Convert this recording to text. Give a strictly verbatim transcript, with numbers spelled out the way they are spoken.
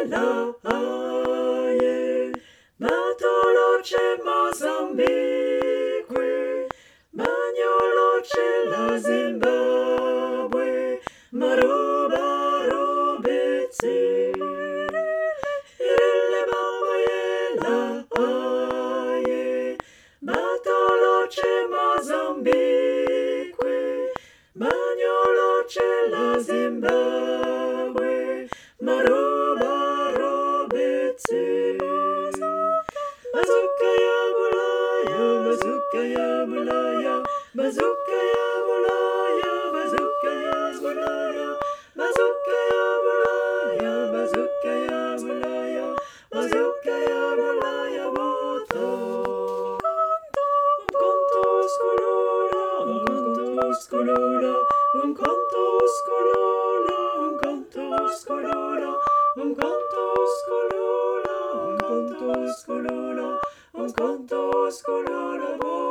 la aie, Matolo c'è Mozambique, Magnolo c'è la Zimbabwe, Maruba Robezzi, Irille Baboye la aie, Matolo c'è Mozambique, Magnolo c'è la Zimbabwe, Maruba Robezzi. Bazooka ya bulaya, bazooka ya bulaya, bazooka ya bulaya, bazooka ya bulaya, bazooka ya bulaya, bazooka ya bulaya, bazooka ya bulaya, boto. Un conto scolora, un conto scolora, un conto scolora, un conto scolora, un conto scolora, un conto scolora, un conto scolora.